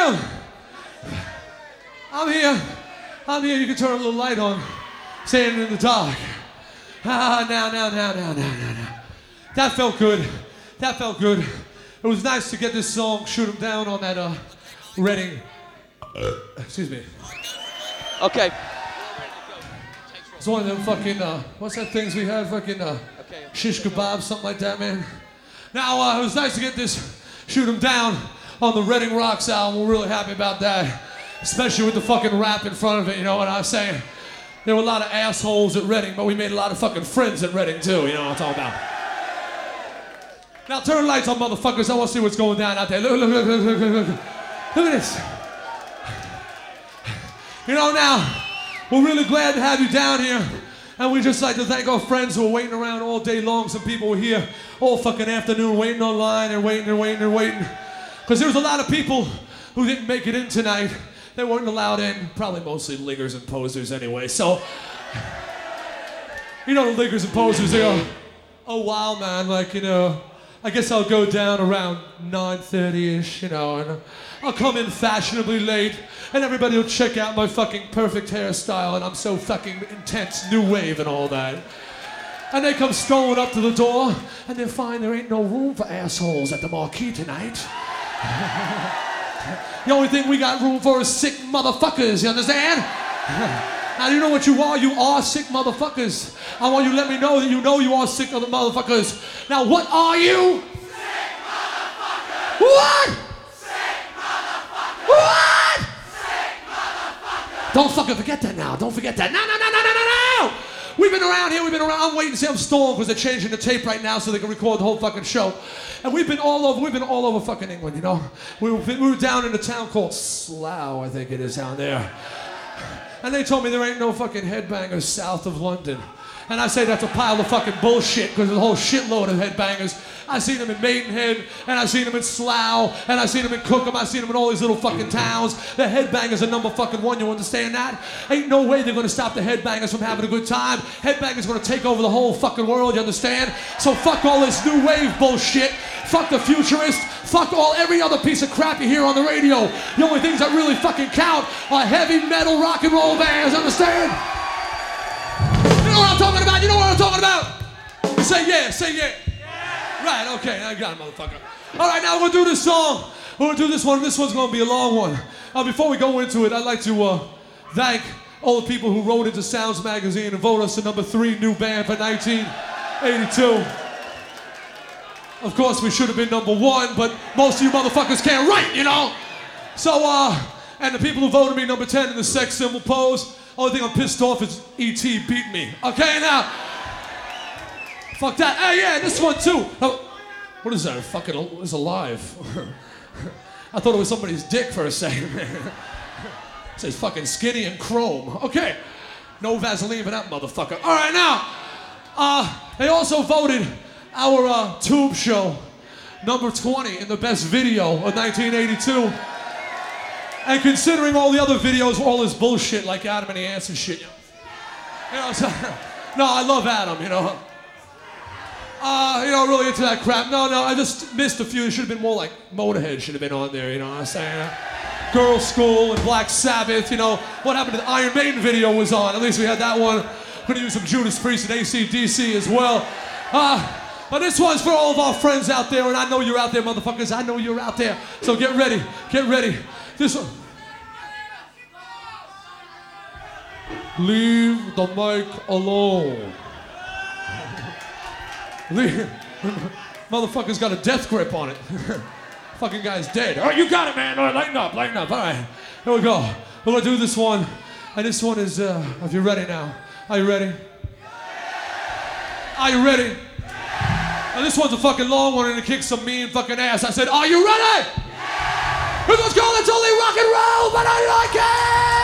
here. I'm here. I'm here. You can turn a little light on. Standing in the dark. Now. That felt good. That felt good. It was nice to get this song, Shoot 'Em Down, on that Reading. Excuse me. Okay. It's one of them fucking, what's that things we had? Fucking shish kebab, something like that, man. Now, it was nice to get this Shoot 'Em Down on the Reading Rocks album. We're really happy about that. Especially with the fucking rap in front of it, you know what I'm saying? There were a lot of assholes at Reading, but we made a lot of fucking friends at Reading too, you know what I'm talking about. Now turn the lights on, motherfuckers. I want to see what's going down out there. Look at this. You know, now, we're really glad to have you down here. And we just like to thank our friends who are waiting around all day long. Some people were here all fucking afternoon waiting online and waiting. Because there was a lot of people who didn't make it in tonight. They weren't allowed in. Probably mostly liggers and posers anyway. So, you know the liggers and posers, they go, oh wow, man, like, you know, I guess I'll go down around 9:30-ish, you know, and I'll come in fashionably late, and everybody will check out my fucking perfect hairstyle, and I'm so fucking intense, new wave and all that. And they come strolling up to the door, and they find there ain't no room for assholes at the marquee tonight. The only thing we got room for is sick motherfuckers, you understand? Now, you know what you are? You are sick motherfuckers. I want you to let me know that you are sick other motherfuckers. Now, what are you? Sick motherfuckers! What? Sick motherfuckers! What? Sick motherfuckers! Don't fucking forget that now. Don't forget that. No. We've been around here. I'm waiting to see them storm because they're changing the tape right now so they can record the whole fucking show. And we've been all over fucking England, you know. We were down in a town called Slough, I think it is down there. And they told me there ain't no fucking headbangers south of London. And I say that's a pile of fucking bullshit because there's a whole shitload of headbangers. I seen them in Maidenhead, and I seen them in Slough, and I seen them in Cookham, I seen them in all these little fucking towns. The headbangers are number fucking one, you understand that? Ain't no way they're gonna stop the headbangers from having a good time. Headbangers gonna take over the whole fucking world, you understand? So fuck all this new wave bullshit. Fuck the futurist. Fuck every other piece of crap you hear on the radio. The only things that really fucking count are heavy metal rock and roll bands, understand? You know what I'm talking about? You know what I'm talking about? Say yeah, say yeah. Right, okay, I got it, motherfucker. All right, now we're gonna do this song. We're gonna do this one. This one's gonna be a long one. Before we go into it, I'd like to thank all the people who wrote into Sounds Magazine and voted us the #3 new band for 1982. Of course, we should have been #1, but most of you motherfuckers can't write, you know? So, and the people who voted me #10 in the sex symbol pose, only thing I'm pissed off is E.T. beat me. Okay, now? Fuck that. Hey, yeah, this one too. Oh, what is that? Fucking, it's alive. I thought it was somebody's dick for a second. It says fucking skinny and chrome. Okay. No Vaseline for that motherfucker. All right, now. They also voted our tube show #20 in the best video of 1982. And considering all the other videos were all this bullshit like Adam and the Ants and shit. You know, so, no, I love Adam, you know. You know, really into that crap. No, I just missed a few. It should have been more like Motorhead should have been on there, you know what I'm saying? Girls' School and Black Sabbath, you know. What happened to the Iron Maiden video was on. At least we had that one. Gonna use some Judas Priest and AC/DC as well. But this one's for all of our friends out there, and I know you're out there, motherfuckers. I know you're out there. So get ready. This one. Leave the mic alone. Motherfucker's got a death grip on it. Fucking guy's dead. All right, you got it, man. All right, lighten up. All right, here we go. We're gonna do this one, and this one is, if you're ready now. Are you ready? Are you ready? And this one's a fucking long one, and it kicks some mean fucking ass. I said, are you ready? This one's called It's Only Rock and Roll, but I like it!